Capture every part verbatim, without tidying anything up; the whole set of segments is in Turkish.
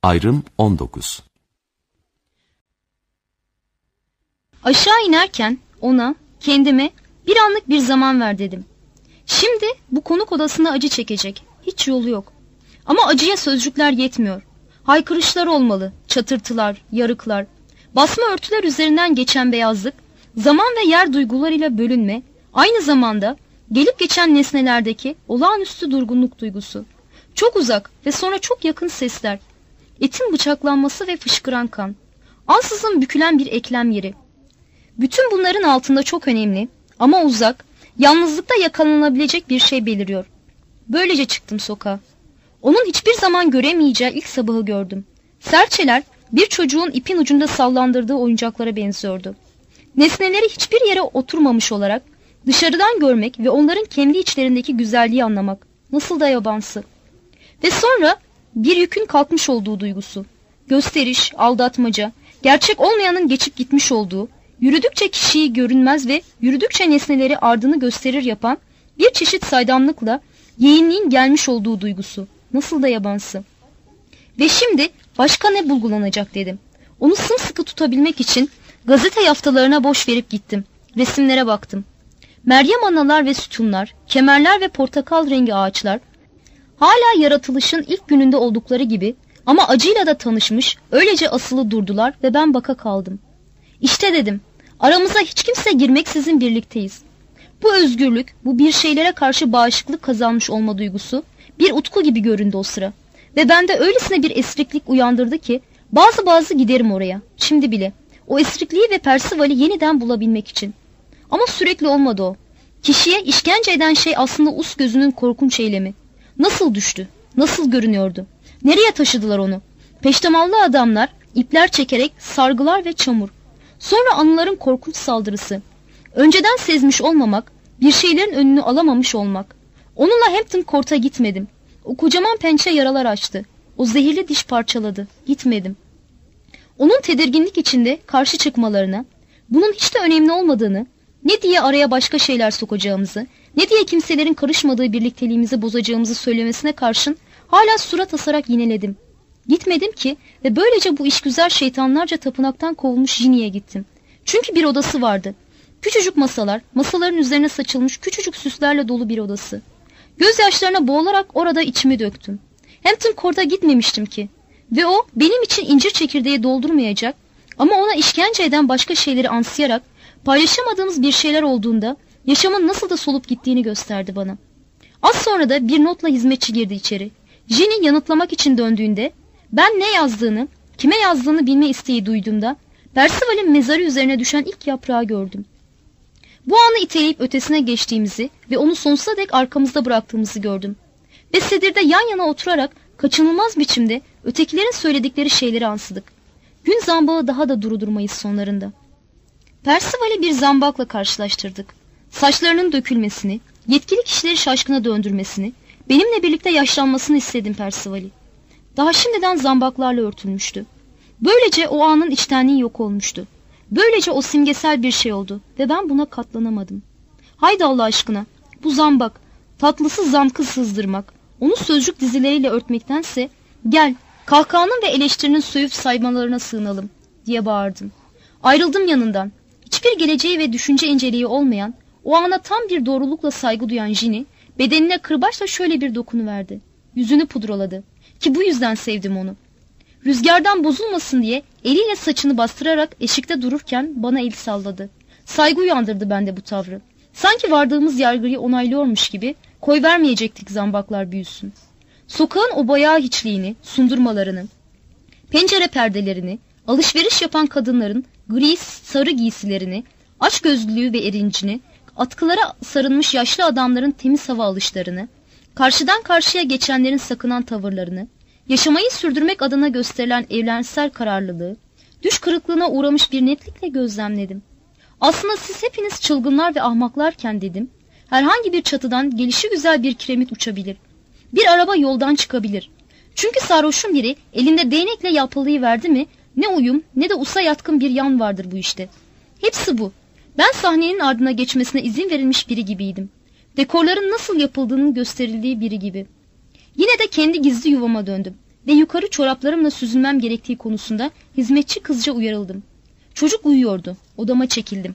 Ayrım on dokuz. Aşağı inerken ona, kendime bir anlık bir zaman ver dedim. Şimdi bu konuk odasında acı çekecek. Hiç yolu yok. Ama acıya sözcükler yetmiyor. Haykırışlar olmalı, çatırtılar, yarıklar, basma örtüler üzerinden geçen beyazlık, zaman ve yer duygularıyla bölünme, aynı zamanda gelip geçen nesnelerdeki olağanüstü durgunluk duygusu. Çok uzak ve sonra çok yakın sesler, etin bıçaklanması ve fışkıran kan, ansızın bükülen bir eklem yeri. Bütün bunların altında çok önemli ama uzak, yalnızlıkta yakalanabilecek bir şey beliriyor. Böylece çıktım sokağa. Onun hiçbir zaman göremeyeceği ilk sabahı gördüm. Serçeler bir çocuğun ipin ucunda sallandırdığı oyuncaklara benziyordu. Nesneleri hiçbir yere oturmamış olarak dışarıdan görmek ve onların kendi içlerindeki güzelliği anlamak nasıl da yabansı. Ve sonra bir yükün kalkmış olduğu duygusu. Gösteriş, aldatmaca, gerçek olmayanın geçip gitmiş olduğu, yürüdükçe kişiyi görünmez ve yürüdükçe nesneleri ardını gösterir yapan bir çeşit saydamlıkla yeğinliğin gelmiş olduğu duygusu. Nasıl da yabansı. Ve şimdi başka ne bulgulanacak dedim. Onu sımsıkı tutabilmek için gazete yaftalarına boş verip gittim. Resimlere baktım. Meryem analar ve sütunlar, kemerler ve portakal rengi ağaçlar, hala yaratılışın ilk gününde oldukları gibi ama acıyla da tanışmış, öylece asılı durdular ve ben baka kaldım. İşte dedim, aramıza hiç kimse girmeksizin birlikteyiz. Bu özgürlük, bu bir şeylere karşı bağışıklık kazanmış olma duygusu bir utku gibi göründü o sıra. Ve bende öylesine bir esriklik uyandırdı ki bazı bazı giderim oraya, şimdi bile. O esrikliği ve Percival'i yeniden bulabilmek için. Ama sürekli olmadı o. Kişiye işkence eden şey aslında us gözünün korkunç eylemi. Nasıl düştü? Nasıl görünüyordu? Nereye taşıdılar onu? Peştemallı adamlar, ipler çekerek, sargılar ve çamur. Sonra anıların korkunç saldırısı. Önceden sezmiş olmamak, bir şeylerin önünü alamamış olmak. Onunla Hampton Court'a gitmedim. O kocaman pençe yaralar açtı. O zehirli diş parçaladı. Gitmedim. Onun tedirginlik içinde karşı çıkmalarına, bunun hiç de önemli olmadığını, ne diye araya başka şeyler sokacağımızı, ne diye kimselerin karışmadığı birlikteliğimizi bozacağımızı söylemesine karşın hala surat asarak yineledim. Gitmedim ki ve böylece bu işgüzar şeytanlarca tapınaktan kovulmuş Ginny'e gittim. Çünkü bir odası vardı. Küçücük masalar, masaların üzerine saçılmış küçücük süslerle dolu bir odası. Gözyaşlarına boğularak orada içimi döktüm. Hampton Court'a gitmemiştim ki. Ve o benim için incir çekirdeği doldurmayacak ama ona işkence eden başka şeyleri ansayarak paylaşamadığımız bir şeyler olduğunda yaşamın nasıl da solup gittiğini gösterdi bana. Az sonra da bir notla hizmetçi girdi içeri. Ginny yanıtlamak için döndüğünde ben ne yazdığını, kime yazdığını bilme isteği duyduğumda Percival'in mezarı üzerine düşen ilk yaprağı gördüm. Bu anı iteleyip ötesine geçtiğimizi ve onu sonsuza dek arkamızda bıraktığımızı gördüm. Ve sedirde yan yana oturarak kaçınılmaz biçimde ötekilerin söyledikleri şeyleri ansıdık. Gün zambağı daha da durudurmayız sonlarında. Percival'i bir zambakla karşılaştırdık. Saçlarının dökülmesini, yetkili kişileri şaşkına döndürmesini, benimle birlikte yaşlanmasını istedim Percival'i. Daha şimdiden zambaklarla örtülmüştü. Böylece o anın içtenliği yok olmuştu. Böylece o simgesel bir şey oldu ve ben buna katlanamadım. Haydi Allah aşkına, bu zambak, tatlısı zamkı sızdırmak, onu sözcük dizileriyle örtmektense gel, kahkahanın ve eleştirinin sövüp saymalarına sığınalım diye bağırdım. Ayrıldım yanından. Hiçbir geleceği ve düşünce inceliği olmayan, o ana tam bir doğrulukla saygı duyan Ginny, bedenine kırbaçla şöyle bir dokunuverdi. Yüzünü pudraladı. Ki bu yüzden sevdim onu. Rüzgardan bozulmasın diye eliyle saçını bastırarak eşikte dururken bana el salladı. Saygı uyandırdı bende bu tavrı. Sanki vardığımız yargıyı onaylıyormuş gibi koyvermeyecektik zambaklar büyüsün. Sokağın o bayağı hiçliğini, sundurmalarını, pencere perdelerini, alışveriş yapan kadınların gri sarı giysilerini, açgözlülüğü ve erincini, atkılara sarılmış yaşlı adamların temiz hava alışlarını, karşıdan karşıya geçenlerin sakınan tavırlarını, yaşamayı sürdürmek adına gösterilen evlensel kararlılığı, düş kırıklığına uğramış bir netlikle gözlemledim. Aslında siz hepiniz çılgınlar ve ahmaklarken dedim, herhangi bir çatıdan gelişigüzel bir kiremit uçabilir. Bir araba yoldan çıkabilir. Çünkü sarhoşun biri elinde değnekle yalpalayıverdi mi, ne uyum ne de usa yatkın bir yan vardır bu işte. Hepsi bu. Ben sahnenin ardına geçmesine izin verilmiş biri gibiydim. Dekorların nasıl yapıldığının gösterildiği biri gibi. Yine de kendi gizli yuvama döndüm. ve yukarı çoraplarımla süzülmem gerektiği konusunda hizmetçi kızca uyarıldım. Çocuk uyuyordu. Odama çekildim.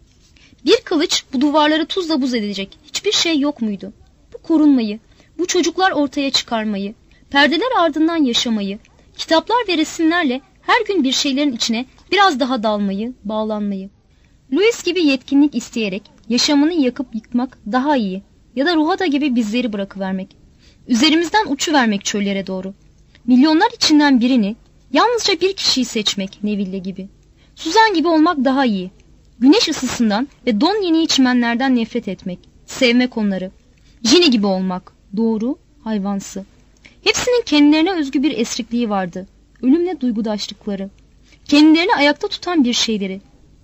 Bir kılıç bu duvarları tuzla buz edecek hiçbir şey yok muydu? Bu korunmayı, bu çocuklar ortaya çıkarmayı, perdeler ardından yaşamayı, kitaplar ve resimlerle her gün bir şeylerin içine biraz daha dalmayı, bağlanmayı. Louis gibi yetkinlik isteyerek yaşamını yakıp yıkmak daha iyi ya da Ruhada gibi bizleri bırakıvermek. Üzerimizden uçuvermek çöllere doğru. Milyonlar içinden birini, yalnızca bir kişiyi seçmek Neville gibi. Suzan gibi olmak daha iyi. Güneş ısısından ve don yeni çimenlerden nefret etmek, sevmek onları. Ginny gibi olmak, doğru, hayvansı. Hepsinin kendilerine özgü bir esrikliği vardı. Ölümle duygudaşlıkları. Kendilerini ayakta tutan bir şeyleri.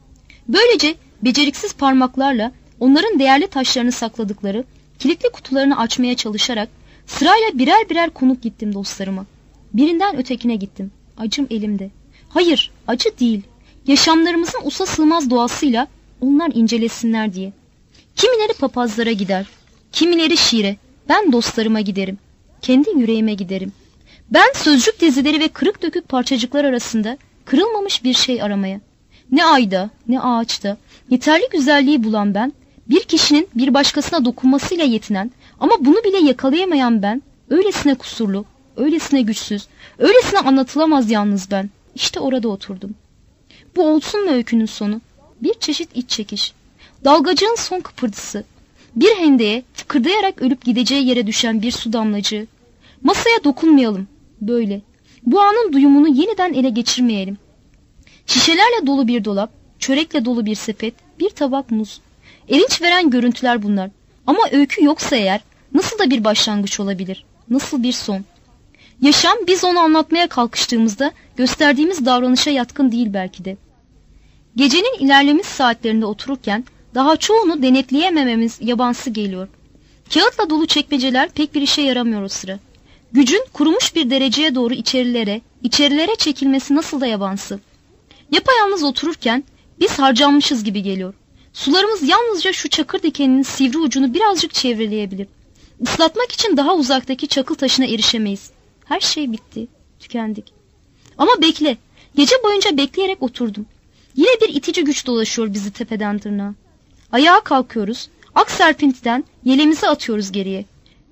Böylece beceriksiz parmaklarla onların değerli taşlarını sakladıkları kilitli kutularını açmaya çalışarak sırayla birer birer konuk gittim dostlarıma. Birinden ötekine gittim. Acım elimde. Hayır, acı değil. Yaşamlarımızın usa sığmaz doğasıyla onlar incelesinler diye. Kimileri papazlara gider, kimileri şiire. Ben dostlarıma giderim. Kendi yüreğime giderim. Ben sözcük dizileri ve kırık dökük parçacıklar arasında kırılmamış bir şey aramaya. Ne ayda, ne ağaçta yeterli güzelliği bulan ben, bir kişinin bir başkasına dokunmasıyla yetinen ama bunu bile yakalayamayan ben, öylesine kusurlu, öylesine güçsüz, öylesine anlatılamaz yalnız ben. İşte orada oturdum. Bu olsun mu öykünün sonu? Bir çeşit iç çekiş. Dalgacığın son kıpırtısı. Bir hendeye tıkırdayarak ölüp gideceği yere düşen bir su damlacığı. Masaya dokunmayalım. Böyle. Bu anın duyumunu yeniden ele geçirmeyelim. Şişelerle dolu bir dolap, çörekle dolu bir sepet, bir tabak muz. Erinç veren görüntüler bunlar. Ama öykü yoksa eğer nasıl da bir başlangıç olabilir? Nasıl bir son? Yaşam biz onu anlatmaya kalkıştığımızda gösterdiğimiz davranışa yatkın değil belki de. Gecenin ilerlemiş saatlerinde otururken daha çoğunu denetleyemememiz yabansı geliyor. Kağıtla dolu çekmeceler pek bir işe yaramıyor o sıra. Gücün kurumuş bir dereceye doğru içerilere, içerilere çekilmesi nasıl da yabansı. Yapayalnız otururken biz harcanmışız gibi geliyor. Sularımız yalnızca şu çakır dikeninin sivri ucunu birazcık çevreleyebilir. Islatmak için daha uzaktaki çakıl taşına erişemeyiz. Her şey bitti, tükendik. Ama bekle, gece boyunca bekleyerek oturdum. Yine bir itici güç dolaşıyor bizi tepeden tırnağa. Ayağa kalkıyoruz, ak serpintiden yelemizi atıyoruz geriye.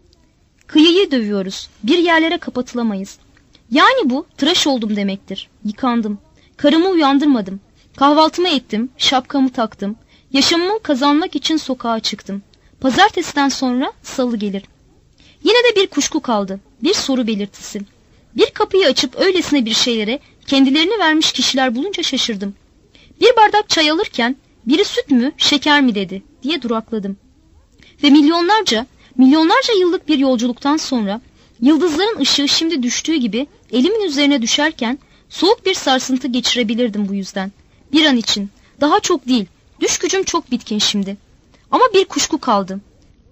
Kıyıyı dövüyoruz, bir yerlere kapatılamayız. Yani bu tıraş oldum demektir, yıkandım. Karımı uyandırmadım, kahvaltımı ettim, şapkamı taktım. Yaşamımı kazanmak için sokağa çıktım. Pazartesiden sonra salı gelir. Yine de bir kuşku kaldı, bir soru belirtisi. Bir kapıyı açıp öylesine bir şeylere kendilerini vermiş kişiler bulunca şaşırdım. Bir bardak çay alırken biri süt mü, şeker mi dedi diye durakladım. Ve milyonlarca, milyonlarca yıllık bir yolculuktan sonra yıldızların ışığı şimdi düştüğü gibi elimin üzerine düşerken soğuk bir sarsıntı geçirebilirdim bu yüzden. Bir an için, daha çok değil, düş gücüm çok bitkin şimdi. Ama bir kuşku kaldı.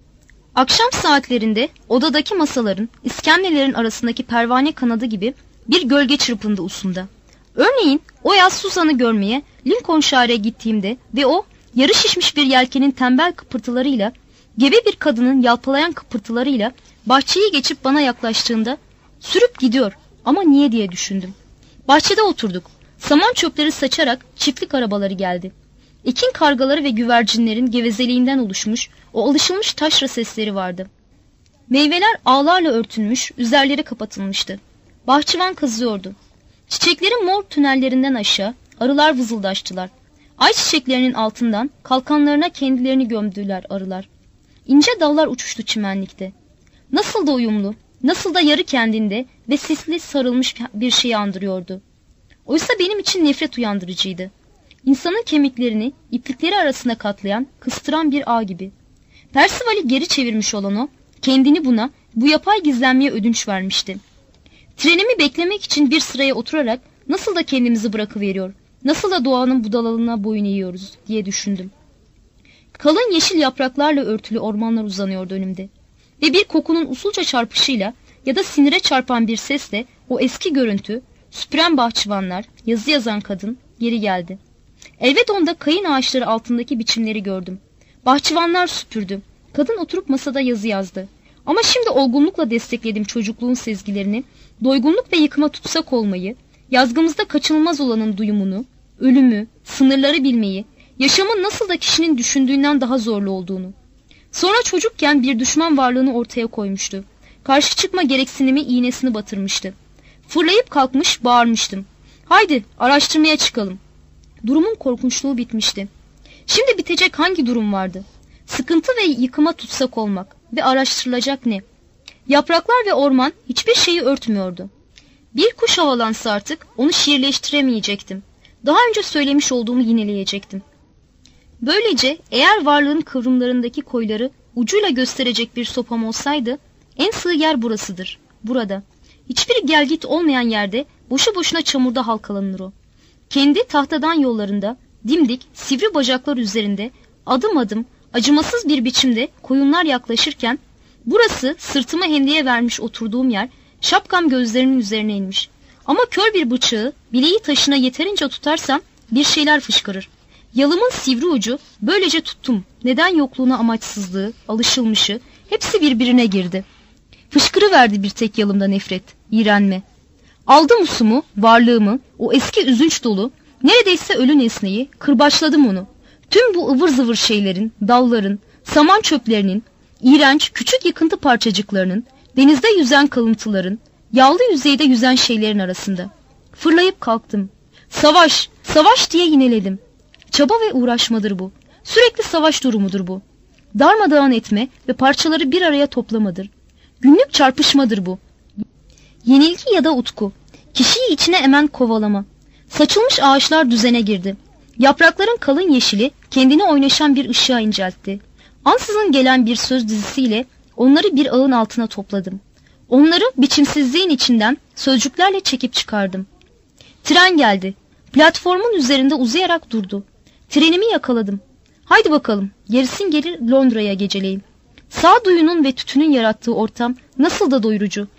Akşam saatlerinde odadaki masaların, iskemlelerin arasındaki pervane kanadı gibi bir gölge çırpındı usumda. Örneğin o yaz Suzan'ı görmeye Lincolnshire'e gittiğimde ve o yarı şişmiş bir yelkenin tembel kıpırtılarıyla, gebe bir kadının yalpalayan kıpırtılarıyla bahçeyi geçip bana yaklaştığında sürüp gidiyor ama niye diye düşündüm. Bahçede oturduk. Saman çöpleri saçarak çiftlik arabaları geldi. Ekin kargaları ve güvercinlerin gevezeliğinden oluşmuş o alışılmış taşra sesleri vardı. Meyveler ağlarla örtülmüş, üzerleri kapatılmıştı. Bahçıvan kazıyordu. Çiçeklerin mor tünellerinden aşağı arılar vızıldaştılar. Ay çiçeklerinin altından kalkanlarına kendilerini gömdüler arılar. İnce dallar uçuştu çimenlikte. Nasıl da uyumlu, nasıl da yarı kendinde ve sisli sarılmış bir şeyi andırıyordu. Oysa benim için nefret uyandırıcıydı. İnsanın kemiklerini iplikleri arasına katlayan, kıstıran bir ağ gibi. Percival'i geri çevirmiş olan o, kendini buna, bu yapay gizlenmeye ödünç vermişti. Trenimi beklemek için bir sıraya oturarak nasıl da kendimizi bırakıveriyor, nasıl da doğanın budalalığına boyun eğiyoruz diye düşündüm. Kalın yeşil yapraklarla örtülü ormanlar uzanıyordu önümde. Ve bir kokunun usulca çarpışıyla ya da sinire çarpan bir sesle o eski görüntü, süpüren bahçıvanlar, yazı yazan kadın geri geldi. Elbet onda kayın ağaçları altındaki biçimleri gördüm. Bahçıvanlar süpürdü. Kadın oturup masada yazı yazdı. Ama şimdi olgunlukla desteklediğim çocukluğun sezgilerini, doygunluk ve yıkıma tutsak olmayı, yazgımızda kaçınılmaz olanın duyumunu, ölümü, sınırları bilmeyi, yaşamın nasıl da kişinin düşündüğünden daha zorlu olduğunu. Sonra çocukken bir düşman varlığını ortaya koymuştu. Karşı çıkma gereksinimi iğnesini batırmıştı. Fırlayıp kalkmış bağırmıştım. Haydi araştırmaya çıkalım. Durumun korkunçluğu bitmişti. Şimdi bitecek hangi durum vardı? Sıkıntı ve yıkıma tutsak olmak ve araştırılacak ne? Yapraklar ve orman hiçbir şeyi örtmüyordu. Bir kuş havalansa artık onu şiirleştiremeyecektim. Daha önce söylemiş olduğumu yineleyecektim. Böylece eğer varlığın kıvrımlarındaki koyları ucuyla gösterecek bir sopam olsaydı, en sığ yer burasıdır, burada. Hiçbir gelgit olmayan yerde boşu boşuna çamurda halkalanır o. Kendi tahtadan yollarında, dimdik, sivri bacaklar üzerinde, adım adım, acımasız bir biçimde koyunlar yaklaşırken, burası sırtımı hendeye vermiş oturduğum yer, şapkam gözlerimin üzerine inmiş. Ama kör bir bıçağı bileği taşına yeterince tutarsam bir şeyler fışkırır. Yalımın sivri ucu böylece tuttum. Neden yokluğuna amaçsızlığı, alışılmışı, hepsi birbirine girdi. Fışkırıverdi bir tek yalımda nefret, iğrenme. Aldım usumu, varlığımı, o eski üzünç dolu, neredeyse ölü nesneyi, kırbaçladım onu. Tüm bu ıvır zıvır şeylerin, dalların, saman çöplerinin, iğrenç küçük yıkıntı parçacıklarının, denizde yüzen kalıntıların, yağlı yüzeyde yüzen şeylerin arasında. Fırlayıp kalktım. Savaş, savaş diye yineledim. Çaba ve uğraşmadır bu. Sürekli savaş durumudur bu. Darmadağın etme ve parçaları bir araya toplamadır. Günlük çarpışmadır bu. Yenilgi ya da utku. Kişiyi içine emen kovalama. Saçılmış ağaçlar düzene girdi. Yaprakların kalın yeşili kendini oynaşan bir ışığa inceltti. Ansızın gelen bir söz dizisiyle onları bir ağın altına topladım. Onları biçimsizliğin içinden sözcüklerle çekip çıkardım. Tren geldi. Platformun üzerinde uzayarak durdu. Trenimi yakaladım. Haydi bakalım, gerisin gelir Londra'ya geceleyin. Sağduyunun ve tütünün yarattığı ortam nasıl da doyurucu.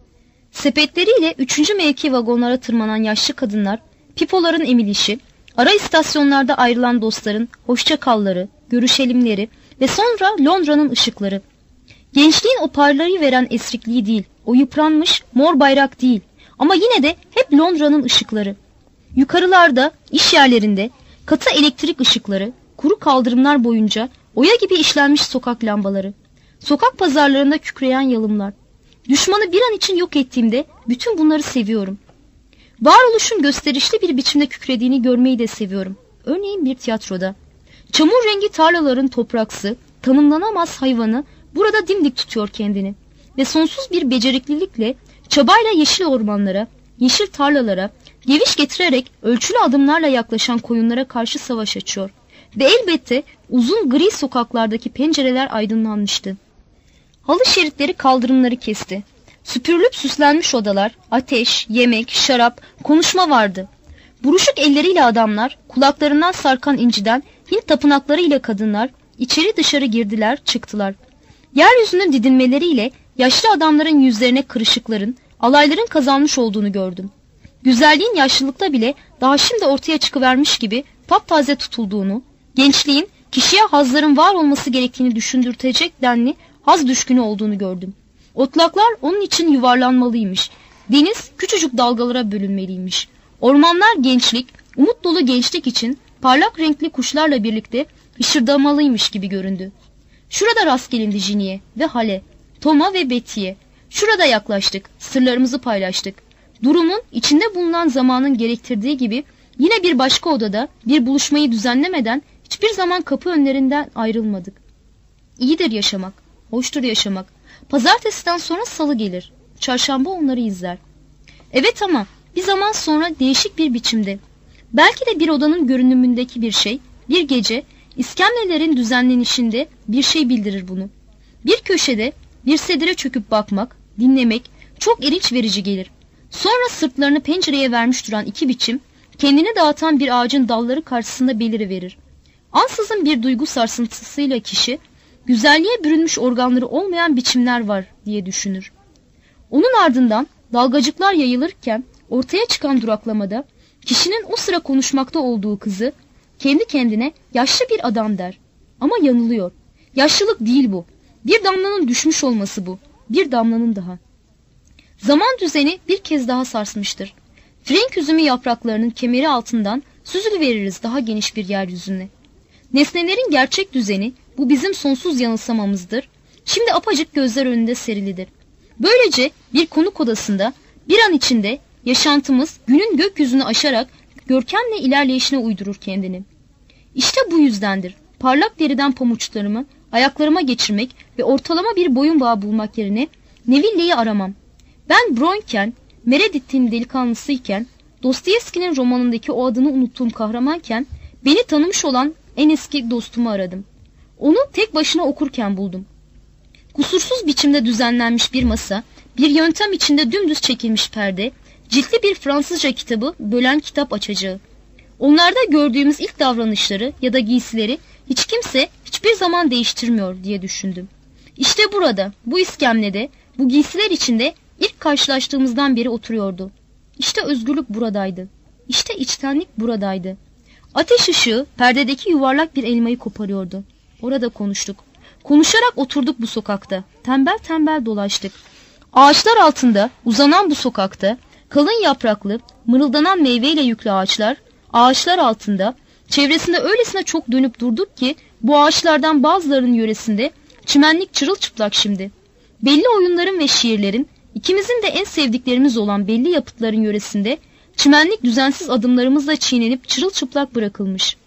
Sepetleriyle üçüncü mevki vagonlara tırmanan yaşlı kadınlar, pipoların emilişi, ara istasyonlarda ayrılan dostların hoşça kalları, görüşelimleri ve sonra Londra'nın ışıkları. Gençliğin o parlayı veren esrikliği değil, o yıpranmış mor bayrak değil ama yine de hep Londra'nın ışıkları. Yukarılarda, iş yerlerinde, katı elektrik ışıkları, kuru kaldırımlar boyunca oya gibi işlenmiş sokak lambaları, sokak pazarlarında kükreyen yalımlar. Düşmanı bir an için yok ettiğimde bütün bunları seviyorum. Varoluşun gösterişli bir biçimde kükrediğini görmeyi de seviyorum. Örneğin bir tiyatroda. Çamur rengi tarlaların topraksı, tanımlanamaz hayvanı burada dimdik tutuyor kendini. Ve sonsuz bir beceriklilikle, çabayla yeşil ormanlara, yeşil tarlalara, geviş getirerek ölçülü adımlarla yaklaşan koyunlara karşı savaş açıyor. Ve elbette uzun gri sokaklardaki pencereler aydınlanmıştı. Halı şeritleri kaldırımları kesti. Süpürülüp süslenmiş odalar, ateş, yemek, şarap, konuşma vardı. Buruşuk elleriyle adamlar, kulaklarından sarkan inciden Hint tapınaklarıyla kadınlar içeri dışarı girdiler, çıktılar. Yeryüzünün didinmeleriyle yaşlı adamların yüzlerine kırışıkların, alayların kazanmış olduğunu gördüm. Güzelliğin yaşlılıkta bile daha şimdi ortaya çıkıvermiş gibi taptaze tutulduğunu, gençliğin kişiye hazların var olması gerektiğini düşündürtecek denli haz düşkünü olduğunu gördüm. Otlaklar onun için yuvarlanmalıymış. Deniz küçücük dalgalara bölünmeliymiş. Ormanlar gençlik, umut dolu gençlik için parlak renkli kuşlarla birlikte hışırdamalıymış gibi göründü. Şurada rast gelindi Jini'ye ve Hale, Tom'a ve Betty'ye. Şurada yaklaştık, sırlarımızı paylaştık. Durumun içinde bulunan zamanın gerektirdiği gibi yine bir başka odada bir buluşmayı düzenlemeden hiçbir zaman kapı önlerinden ayrılmadık. İyidir yaşamak, hoştur yaşamak. Pazartesiden sonra salı gelir. Çarşamba onları izler. Evet ama bir zaman sonra değişik bir biçimde. Belki de bir odanın görünümündeki bir şey, bir gece iskemlelerin düzenlenişinde bir şey bildirir bunu. Bir köşede bir sedire çöküp bakmak, dinlemek çok erinç verici gelir. Sonra sırtlarını pencereye vermiş duran iki biçim, kendini dağıtan bir ağacın dalları karşısında beliriverir. Ansızın bir duygu sarsıntısıyla kişi, güzelliğe bürünmüş organları olmayan biçimler var diye düşünür. Onun ardından dalgacıklar yayılırken ortaya çıkan duraklamada kişinin o sıra konuşmakta olduğu kızı kendi kendine yaşlı bir adam der. Ama yanılıyor. Yaşlılık değil bu. Bir damlanın düşmüş olması bu. Bir damlanın daha. Zaman düzeni bir kez daha sarsmıştır. Frenk üzümü yapraklarının kemeri altından süzülüveririz daha geniş bir yeryüzüne. Nesnelerin gerçek düzeni, bu bizim sonsuz yanılsamamızdır. Şimdi apacık gözler önünde serilidir. Böylece bir konuk odasında bir an içinde yaşantımız günün gökyüzünü aşarak görkemle ilerleyişine uydurur kendini. İşte bu yüzdendir parlak deriden pamuçlarımı ayaklarıma geçirmek ve ortalama bir boyun bağı bulmak yerine Neville'yi aramam. Ben Brownken, Meredith'in delikanlısıyken, Dostoyevski'nin romanındaki o adını unuttuğum kahramanken beni tanımış olan en eski dostumu aradım. Onu tek başına okurken buldum. Kusursuz biçimde düzenlenmiş bir masa, bir yöntem içinde dümdüz çekilmiş perde, ciltli bir Fransızca kitabı bölen kitap açacağı. Onlarda gördüğümüz ilk davranışları ya da giysileri hiç kimse hiçbir zaman değiştirmiyor diye düşündüm. İşte burada, bu iskemlede, bu giysiler içinde ilk karşılaştığımızdan beri oturuyordu. İşte özgürlük buradaydı. İşte içtenlik buradaydı. Ateş ışığı perdedeki yuvarlak bir elmayı koparıyordu. Orada konuştuk. Konuşarak oturduk bu sokakta. Tembel tembel dolaştık. Ağaçlar altında uzanan bu sokakta kalın yapraklı, mırıldanan meyveyle yüklü ağaçlar, ağaçlar altında çevresinde öylesine çok dönüp durduk ki bu ağaçlardan bazılarının yöresinde çimenlik çırılçıplak şimdi. Belli oyunların ve şiirlerin, ikimizin de en sevdiklerimiz olan belli yapıtların yöresinde çimenlik düzensiz adımlarımızla çiğnenip çırılçıplak bırakılmış.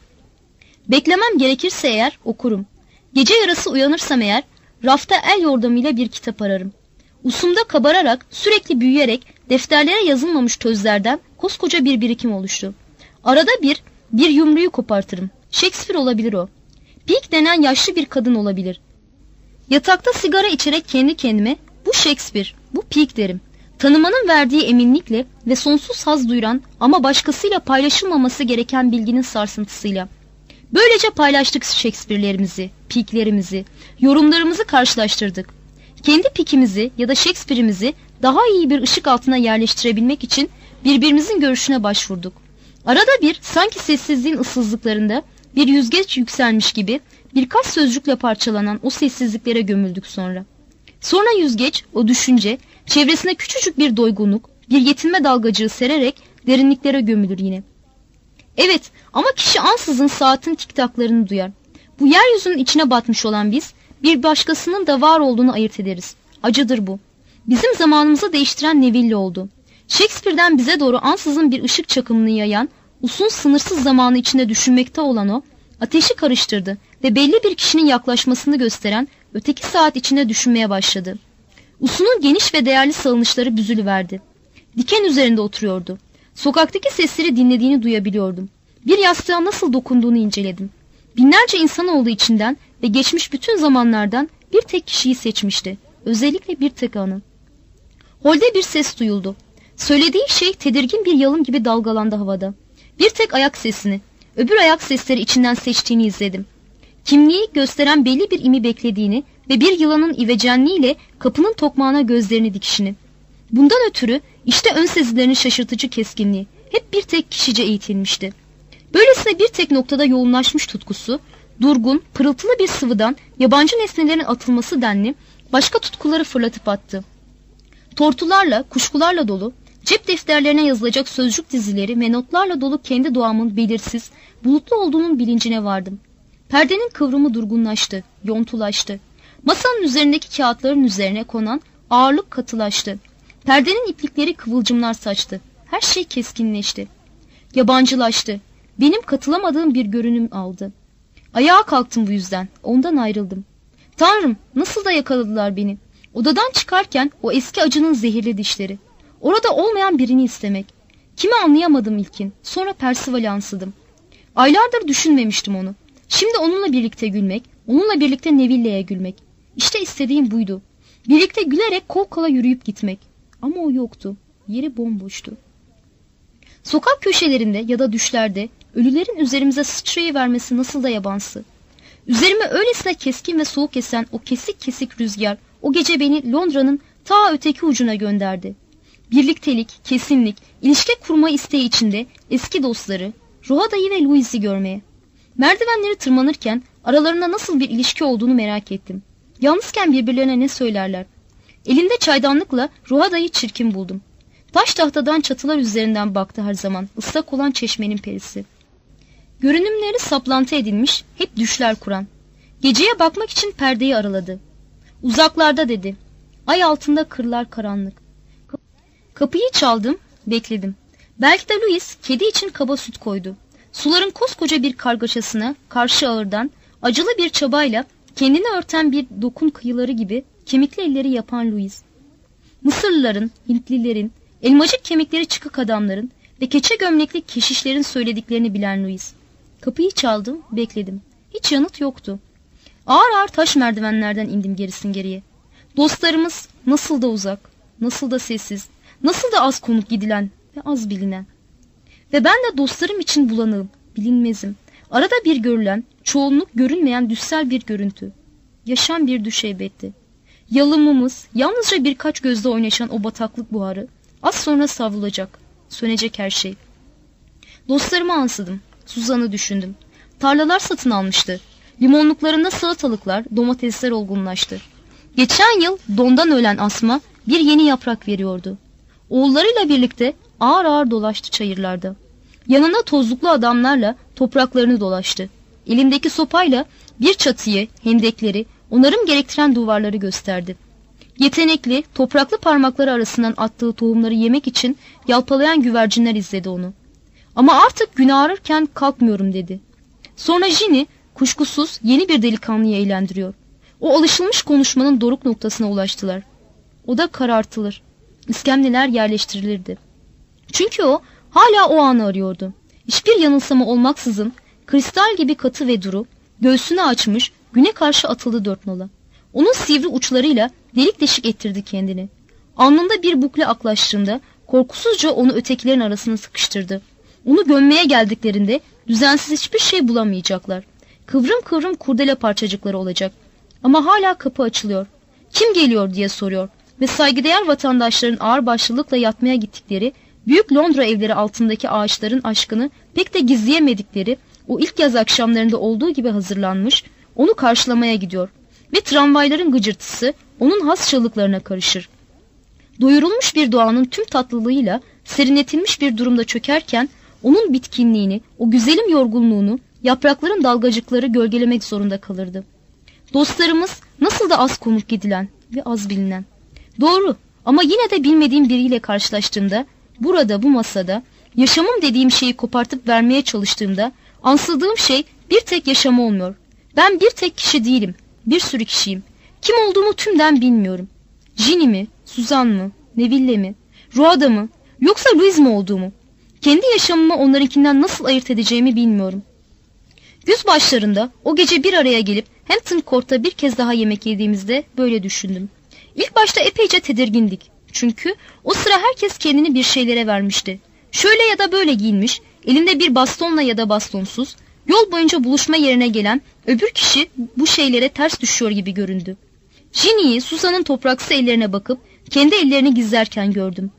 Beklemem gerekirse eğer okurum. Gece yarısı uyanırsam eğer rafta el yordamıyla bir kitap ararım. Usumda kabararak, sürekli büyüyerek defterlere yazılmamış tözlerden koskoca bir birikim oluştu. Arada bir, bir yumruyu kopartırım. Shakespeare olabilir o. Pik denen yaşlı bir kadın olabilir. Yatakta sigara içerek kendi kendime bu Shakespeare, bu Pik derim. Tanımanın verdiği eminlikle ve sonsuz haz duyuran ama başkasıyla paylaşılmaması gereken bilginin sarsıntısıyla. Böylece paylaştık Shakespeare'lerimizi, Pik'lerimizi, yorumlarımızı karşılaştırdık. Kendi Pik'imizi ya da Shakespeare'imizi daha iyi bir ışık altına yerleştirebilmek için birbirimizin görüşüne başvurduk. Arada bir, sanki sessizliğin ıssızlıklarında bir yüzgeç yükselmiş gibi birkaç sözcükle parçalanan o sessizliklere gömüldük sonra. Sonra yüzgeç, o düşünce, çevresine küçücük bir doygunluk, bir yetinme dalgacığı sererek derinliklere gömülür yine. Evet, ama kişi ansızın saatin tiktaklarını duyar. Bu yeryüzünün içine batmış olan biz, bir başkasının da var olduğunu ayırt ederiz. Acıdır bu. Bizim zamanımızı değiştiren Neville oldu. Shakespeare'den bize doğru ansızın bir ışık çakımını yayan, uzun sınırsız zamanı içinde düşünmekte olan o, ateşi karıştırdı ve belli bir kişinin yaklaşmasını gösteren öteki saat içinde düşünmeye başladı. Usunun geniş ve değerli salınışları büzülüverdi. Diken üzerinde oturuyordu. Sokaktaki sesleri dinlediğini duyabiliyordum. Bir yastığa nasıl dokunduğunu inceledim. Binlerce insanoğlu içinden ve geçmiş bütün zamanlardan bir tek kişiyi seçmişti. Özellikle bir tek anı. Holde bir ses duyuldu. Söylediği şey tedirgin bir yalın gibi dalgalandı havada. Bir tek ayak sesini, öbür ayak sesleri içinden seçtiğini izledim. Kimliği gösteren belli bir imi beklediğini ve bir yılanın ivecenliğiyle kapının tokmağına gözlerini dikişini. Bundan ötürü işte ön sezilerinin şaşırtıcı keskinliği hep bir tek kişice eğitilmişti. Böylesine bir tek noktada yoğunlaşmış tutkusu, durgun, pırıltılı bir sıvıdan yabancı nesnelerin atılması denli başka tutkuları fırlatıp attı. Tortularla, kuşkularla dolu, cep defterlerine yazılacak sözcük dizileri ve notlarla dolu kendi doğamın belirsiz, bulutlu olduğunun bilincine vardım. Perdenin kıvrımı durgunlaştı, yontulaştı. Masanın üzerindeki kağıtların üzerine konan ağırlık katılaştı. Perdenin iplikleri kıvılcımlar saçtı. Her şey keskinleşti. Yabancılaştı. Benim katılamadığım bir görünüm aldı. Ayağa kalktım bu yüzden. Ondan ayrıldım. Tanrım, nasıl da yakaladılar beni. Odadan çıkarken o eski acının zehirli dişleri. Orada olmayan birini istemek. Kimi anlayamadım ilkin. Sonra Percival'i ansıdım. Aylardır düşünmemiştim onu. Şimdi onunla birlikte gülmek, onunla birlikte Neville'ye gülmek. İşte istediğim buydu. Birlikte gülerek kol kola yürüyüp gitmek. Ama o yoktu. Yeri bomboştu. Sokak köşelerinde ya da düşlerde ölülerin üzerimize sıçrayıvermesi nasıl da yabansı. Üzerime öylesine keskin ve soğuk esen o kesik kesik rüzgar o gece beni Londra'nın ta öteki ucuna gönderdi. Birliktelik, kesinlik, ilişki kurma isteği içinde eski dostları, Rohada'yı ve Louise'i görmeye. Merdivenleri tırmanırken aralarında nasıl bir ilişki olduğunu merak ettim. Yalnızken birbirlerine ne söylerler? Elinde çaydanlıkla Ruhada'yı çirkin buldum. Taş tahtadan çatılar üzerinden baktı her zaman, ıslak olan çeşmenin perisi. Görünümleri saplantı edilmiş, hep düşler kuran. Geceye bakmak için perdeyi araladı. Uzaklarda dedi. Ay altında kırlar karanlık. Kapıyı çaldım, bekledim. Belki de Louis kedi için kaba süt koydu. Suların koskoca bir kargaşasına karşı ağırdan, acılı bir çabayla kendini örten bir dokun kıyıları gibi kemikli elleri yapan Louis. Mısırlıların, Hintlilerin, elmacık kemikleri çıkık adamların ve keçe gömlekli keşişlerin söylediklerini bilen Louis. Kapıyı çaldım, bekledim. Hiç yanıt yoktu. Ağır ağır taş merdivenlerden indim gerisin geriye. Dostlarımız nasıl da uzak, nasıl da sessiz, nasıl da az konuk gidilen ve az bilinen. Ve ben de dostlarım için bulanığım, bilinmezim. Arada bir görülen, çoğunluk görünmeyen düssel bir görüntü. Yaşam bir düş elbette. Yalımımız, yalnızca birkaç gözle oynaşan o bataklık buharı, az sonra savrulacak, sönecek her şey. Dostlarımı ansıdım, Suzan'ı düşündüm. Tarlalar satın almıştı. Limonluklarında salatalıklar, domatesler olgunlaştı. Geçen yıl dondan ölen asma bir yeni yaprak veriyordu. Oğullarıyla birlikte ağır ağır dolaştı çayırlarda. Yanında tozluklu adamlarla topraklarını dolaştı. Elindeki sopayla bir çatıyı, hendekleri, onarım gerektiren duvarları gösterdi. Yetenekli, topraklı parmakları arasından attığı tohumları yemek için yalpalayan güvercinler izledi onu. Ama artık gün ağrırken kalkmıyorum dedi. Sonra Ginny kuşkusuz yeni bir delikanlıyı eğlendiriyor. O alışılmış konuşmanın doruk noktasına ulaştılar. O da karartılır. İskemleler yerleştirilirdi. Çünkü o hala o anı arıyordu. Hiçbir yanılsama olmaksızın kristal gibi katı ve duru, göğsünü açmış, güne karşı atıldı dört nala. Onun sivri uçlarıyla delik deşik ettirdi kendini. Alnında bir bukle aklaştığında korkusuzca onu ötekilerin arasına sıkıştırdı. Onu gömmeye geldiklerinde düzensiz hiçbir şey bulamayacaklar. Kıvrım kıvrım kurdele parçacıkları olacak. Ama hala kapı açılıyor. Kim geliyor diye soruyor ve saygıdeğer vatandaşların ağırbaşlılıkla yatmaya gittikleri büyük Londra evleri altındaki ağaçların aşkını pek de gizleyemedikleri o ilk yaz akşamlarında olduğu gibi hazırlanmış, onu karşılamaya gidiyor ve tramvayların gıcırtısı onun has çığlıklarına karışır. Doyurulmuş bir doğanın tüm tatlılığıyla serinletilmiş bir durumda çökerken onun bitkinliğini, o güzelim yorgunluğunu yaprakların dalgacıkları gölgelemek zorunda kalırdı. Dostlarımız nasıl da az konuk gidilen ve az bilinen. Doğru, ama yine de bilmediğim biriyle karşılaştığımda, burada bu masada yaşamım dediğim şeyi kopartıp vermeye çalıştığımda ansıldığım şey bir tek yaşam olmuyor. Ben bir tek kişi değilim, bir sürü kişiyim. Kim olduğumu tümden bilmiyorum. Ginny mi, Suzan mı, Neville mi, Ruada mı, yoksa Louise mi olduğumu? Kendi yaşamımı onlarınkinden nasıl ayırt edeceğimi bilmiyorum. Güz başlarında o gece bir araya gelip Hampton Court'ta bir kez daha yemek yediğimizde böyle düşündüm. İlk başta epeyce tedirgindik. Çünkü o sıra herkes kendini bir şeylere vermişti. Şöyle ya da böyle giyinmiş, elinde bir bastonla ya da bastonsuz, yol boyunca buluşma yerine gelen öbür kişi bu şeylere ters düşüyor gibi göründü. Ginny'yi Susan'ın topraksı ellerine bakıp kendi ellerini gizlerken gördüm.